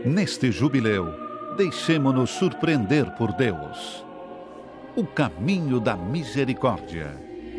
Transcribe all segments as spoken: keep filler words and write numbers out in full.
Neste jubileu, deixemo-nos surpreender por Deus. O caminho da misericórdia.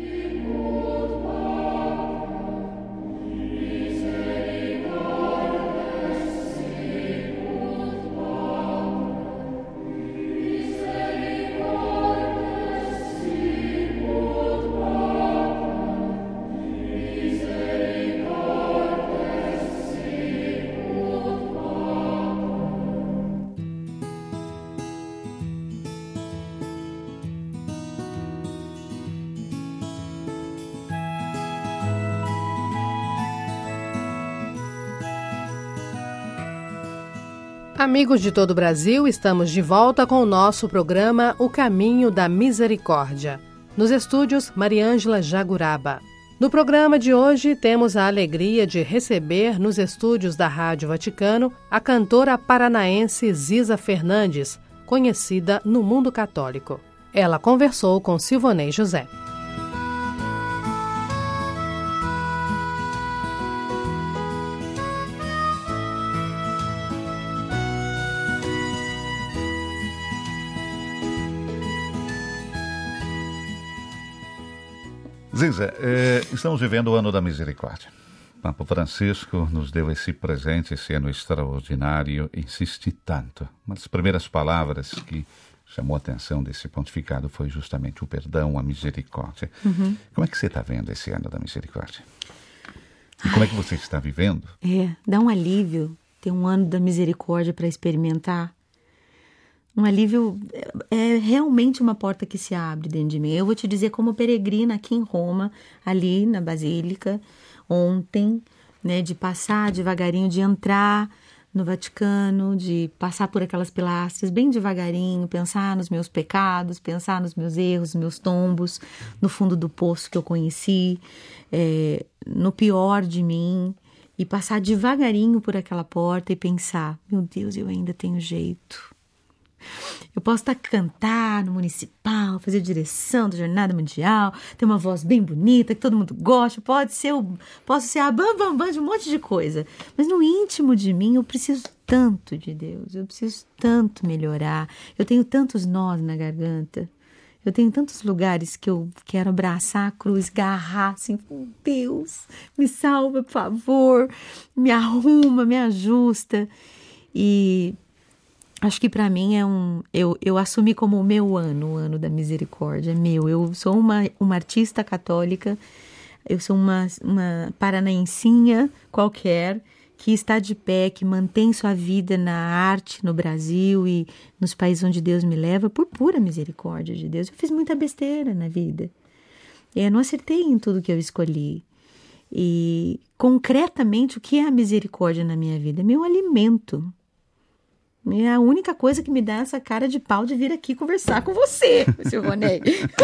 Amigos de todo o Brasil, estamos de volta com o nosso programa O Caminho da Misericórdia. Nos estúdios, Mariângela Jaguraba. No programa de hoje, temos a alegria de receber nos estúdios da Rádio Vaticano a cantora paranaense Ziza Fernandes, conhecida no mundo católico. Ela conversou com Silvonei José. Ziza, eh, estamos vivendo o ano da misericórdia. O Papa Francisco nos deu esse presente, esse ano extraordinário, insiste tanto. Uma das primeiras palavras que chamou a atenção desse pontificado foi justamente o perdão, a misericórdia. Uhum. Como é que você está vendo esse ano da misericórdia? E como Ai, é que você está vivendo? É, dá um alívio ter um ano da misericórdia para experimentar. Um alívio, é realmente uma porta que se abre dentro de mim. Eu vou te dizer, como peregrina aqui em Roma, ali na Basílica, ontem, né, de passar devagarinho, de entrar no Vaticano, de passar por aquelas pilastras bem devagarinho, pensar nos meus pecados, pensar nos meus erros, meus tombos, no fundo do poço que eu conheci, é, no pior de mim, e passar devagarinho por aquela porta e pensar, meu Deus, eu ainda tenho jeito. Eu posso estar cantar no municipal, fazer direção da Jornada Mundial, ter uma voz bem bonita, que todo mundo gosta, pode ser o, posso ser a bam, bam, bam de um monte de coisa. Mas no íntimo de mim eu preciso tanto de Deus, eu preciso tanto melhorar, eu tenho tantos nós na garganta, eu tenho tantos lugares que eu quero abraçar a cruz, agarrar assim, Deus, me salva, por favor, me arruma, me ajusta. E acho que para mim é um... Eu, eu assumi como o meu ano, o ano da misericórdia, é meu. Eu sou uma, uma artista católica, eu sou uma, uma paranaensinha qualquer que está de pé, que mantém sua vida na arte no Brasil e nos países onde Deus me leva por pura misericórdia de Deus. Eu fiz muita besteira na vida. Eu não acertei em tudo que eu escolhi. E concretamente, o que é a misericórdia na minha vida? É meu alimento. É a única coisa que me dá essa cara de pau de vir aqui conversar com você, Silvonei.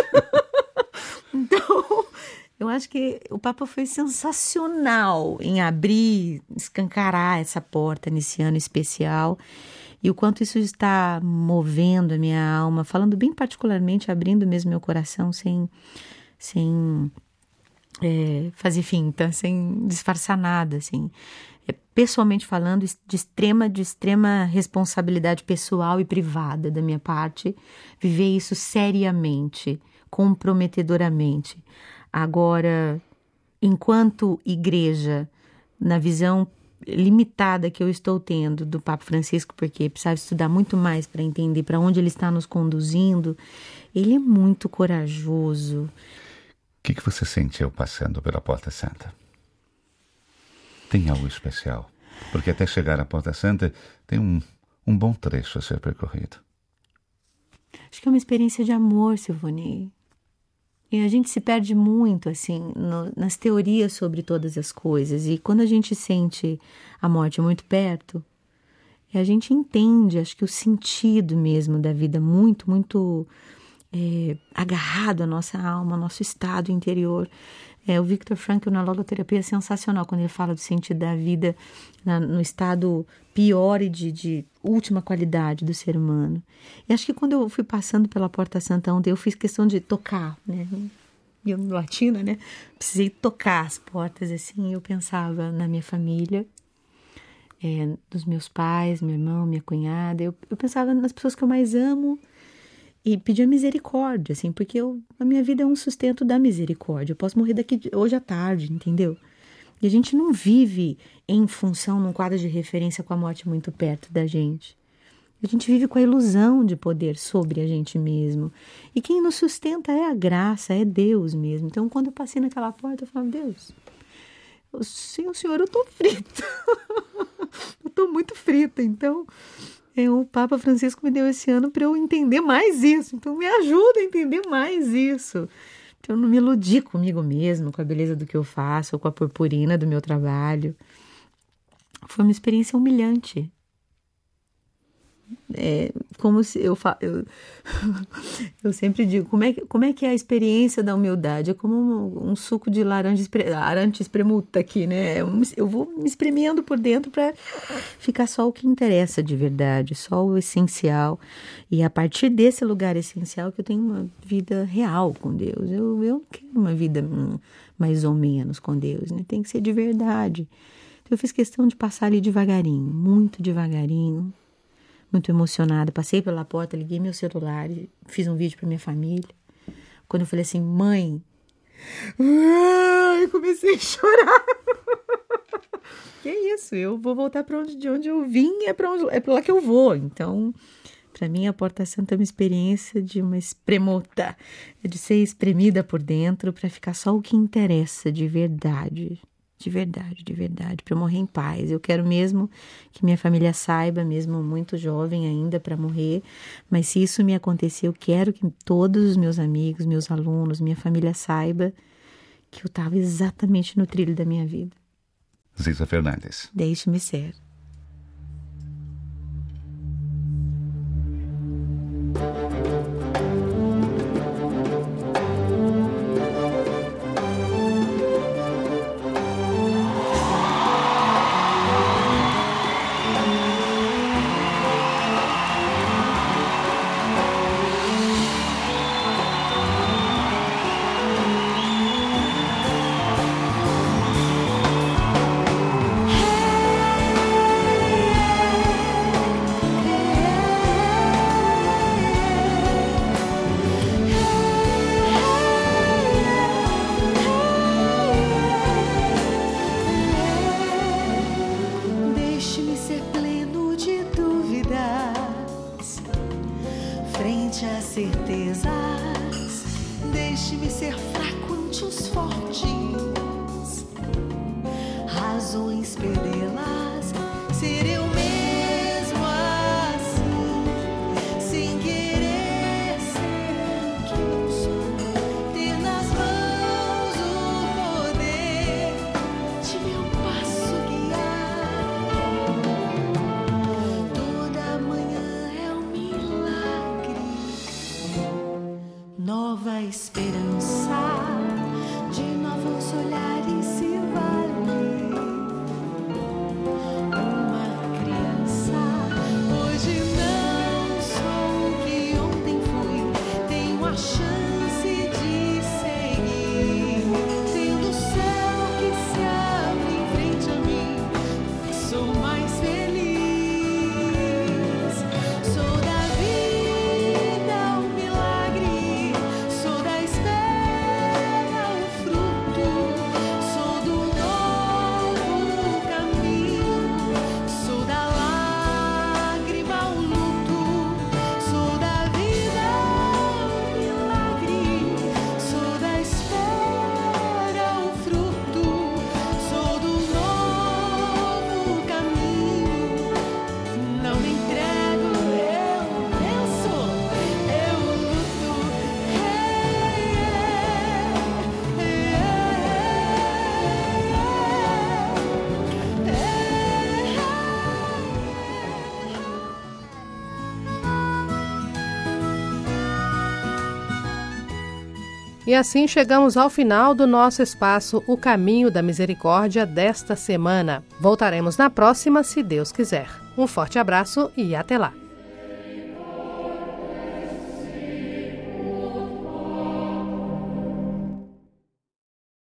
Então, eu acho que o Papa foi sensacional em abrir, escancarar essa porta nesse ano especial. E o quanto isso está movendo a minha alma, falando bem particularmente, abrindo mesmo meu coração sem, sem é, fazer finta, sem disfarçar nada, assim. Pessoalmente falando, de extrema, de extrema responsabilidade pessoal e privada da minha parte, viver isso seriamente, comprometedoramente. Agora, enquanto igreja, na visão limitada que eu estou tendo do Papa Francisco, porque precisava estudar muito mais para entender para onde ele está nos conduzindo, ele é muito corajoso. O que, que você sentiu passando pela Porta Santa? Tem algo especial, porque até chegar à Porta Santa tem um, um bom trecho a ser percorrido. Acho que é uma experiência de amor, Silvonei. E a gente se perde muito, assim, no, nas teorias sobre todas as coisas. E quando a gente sente a morte muito perto, a gente entende, acho que o sentido mesmo da vida muito, muito é, agarrado à nossa alma, ao nosso estado interior. É, o Viktor Frankl na logoterapia é sensacional quando ele fala do sentido da vida na, no estado pior e de, de última qualidade do ser humano. E acho que quando eu fui passando pela Porta Santa ontem, eu fiz questão de tocar, né? Eu, latina, né? Precisei tocar as portas, assim, eu pensava na minha família, é, dos meus pais, meu irmão, minha cunhada. Eu, eu pensava nas pessoas que eu mais amo e pedia misericórdia, assim, porque eu, a minha vida é um sustento da misericórdia. Eu posso morrer daqui de, hoje à tarde, entendeu? E a gente não vive em função, num quadro de referência com a morte muito perto da gente. A gente vive com a ilusão de poder sobre a gente mesmo. E quem nos sustenta é a graça, é Deus mesmo. Então, quando eu passei naquela porta, eu falava, Deus, sim, Senhor, eu tô frita. Eu tô muito frita. Então, é, o Papa Francisco me deu esse ano para eu entender mais isso. Então, me ajuda a entender mais isso. Então, eu não me iludi comigo mesmo, com a beleza do que eu faço, ou com a purpurina do meu trabalho. Foi uma experiência humilhante. É como se eu, fa... eu eu sempre digo, como é, que, como é que é a experiência da humildade? É como um, um suco de laranja, espre... laranja espremuta aqui, né? Eu vou me espremendo por dentro para ficar só o que interessa de verdade, só o essencial. E a partir desse lugar essencial que eu tenho uma vida real com Deus. Eu, eu não quero uma vida hum, mais ou menos com Deus, né? Tem que ser de verdade. Então eu fiz questão de passar ali devagarinho, muito devagarinho. Muito emocionada, passei pela porta, liguei meu celular e fiz um vídeo para minha família. Quando eu falei assim, mãe, ai, comecei a chorar. Que isso, eu vou voltar para onde, de onde eu vim, é para onde, é para lá que eu vou. Então, para mim, a Porta Santa é uma experiência de uma espremota, de ser espremida por dentro para ficar só o que interessa de verdade. De verdade, de verdade, para eu morrer em paz. Eu quero mesmo que minha família saiba, mesmo muito jovem ainda para morrer, mas se isso me acontecer, eu quero que todos os meus amigos, meus alunos, minha família saiba que eu estava exatamente no trilho da minha vida. Ziza Fernandes. Deixe-me ser. Frente às certezas, deixe-me ser fraco ante os fortes, razões perdê-las, ser eu mesmo assim, sem querer ser o que eu sou, ter nas mãos o poder de meu passo guiar. Toda manhã é um milagre, nova esperança, de novos olhares se vale uma criança. Hoje não sou o que ontem fui, tenho a chance de seguir, tendo o céu que se abre em frente a mim, sou mais feliz. Sou da vida um milagre, sou da espera o fruto, sou do novo caminho, sou da lágrima o luto, sou da vida um milagre, sou da espera o fruto, sou do novo caminho. Não me entrego, eu penso, eu luto. E assim chegamos ao final do nosso espaço O Caminho da Misericórdia desta semana. Voltaremos na próxima, se Deus quiser. Um forte abraço e até lá.